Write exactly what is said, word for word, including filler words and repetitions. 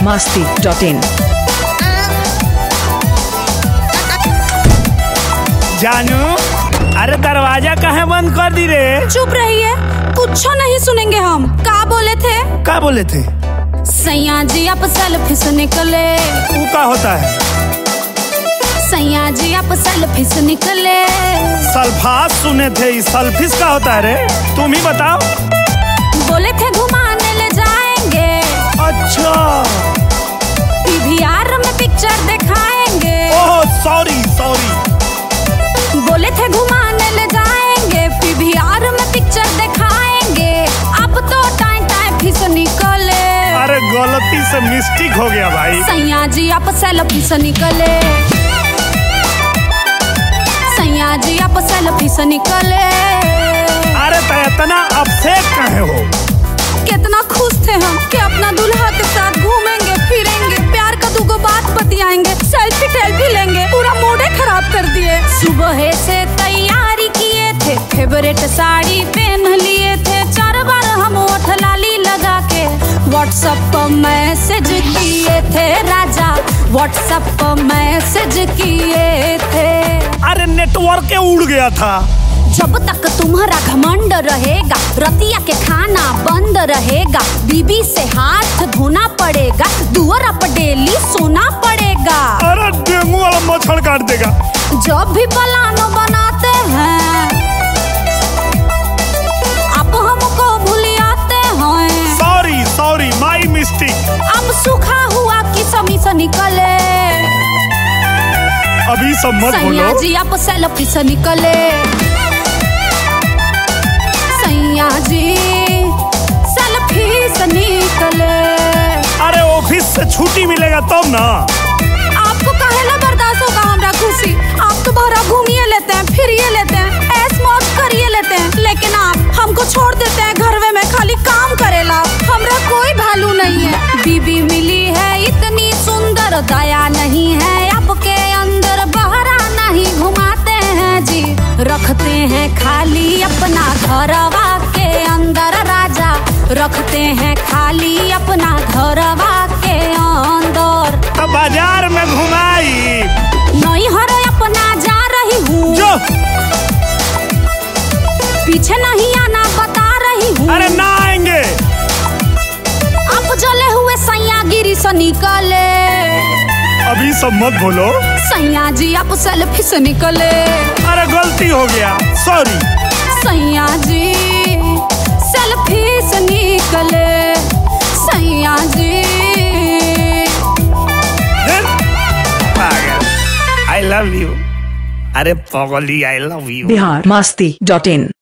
मस्ती dot इन। जानू, अरे दरवाजा काहे बंद कर दी रे? चुप रहिए, कुछ नहीं सुनेंगे हम। का बोले थे? क्या बोले थे? सैया जी आप सेल्फी से निकले। वो क्या होता है? सैया जी आप सेल्फी से निकले। सल्फास सुने थे, सल्फिस का होता है रे? तुम ही बताओ। बोले थे घुमाने ले जाएंगे। अच्छा, पीवीआर में पिक्चर दिखाएंगे। Oh sorry sorry. बोले थे घुमाने ले जाएंगे, पीवीआर में पिक्चर दिखाएंगे। अब तो टाइम टाइम फिर से निकले। अरे गलती से मिस्टेक हो गया भाई। सैया जी आप सेल्फी से निकले। सैया जी आप सेल्फी से निकले। अरे तो इतना अपसेट काहे हो? कितना खुश थे हम कि अपना दूल्हा के साथ घूमेंगे फिरेंगे, प्यार का दुगो बात बतियाएंगे, सेल्फी टेल्फी लेंगे। पूरा मूड खराब कर दिए। सुबह से तैयारी किए थे, फेवरेट साड़ी पहन लिए थे। चार बार हम ओठ लाली लगा के व्हाट्सएप पर मैसेज किए थे। राजा व्हाट्सएप पर मैसेज किए थे। अरे नेटवर्क उड़ गया था। जब तक तुम्हारा घमंड रहेगा, रतिया के खाना बंद रहेगा। बीबी से हाथ धोना पड़ेगा, दुआरा पर डेली सोना पड़ेगा। अरे डेंगू वाला मच्छर काट देगा। जब भी प्लान बनाते हैं आप हमको भूलियाते हैं। Sorry sorry my mistake. अब सूखा हुआ किसमी से निकले। अभी सब मत बोलो। सैया जी आप सेल्फी से निकले। सैया जी सेल्फी से निकले। अरे ऑफिस से छुट्टी मिलेगा तब ना। आपको काहेला बर्दाश्त होगा हमरा खुशी? आप तो बाहर घूमिए लेते हैं, फिरिए लेते हैं, ऐश मौज करिए लेते हैं, लेकिन आप हमको छोड़ देते हैं घरवे में खाली काम करेला। हमरा कोई वैल्यू नहीं है। बीबी मिली है इतनी सुंदर, दया नहीं है आपके अंदर। बहरा नहीं घुमाते हैं जी, रखते हैं खाली अपना घरवा के अंदर। राजा रखते हैं खाली अपना घरवा के अंदर। तो बाजार में घुमाई नहीं हर अपना जा रही हूँ। जो पीछे नहीं आना बता रही हूँ। अरे ना आएंगे। अब जले हुए सैया गिरी से निकले। अभी सब मत बोलो। सैया जी आप सेल्फी से निकले। अरे गलती हो गया, सॉरी। सैया जी सेल्फी से निकले। सैया जी आई लव यू। अरे पगली I love you. Bihar Masti dot in.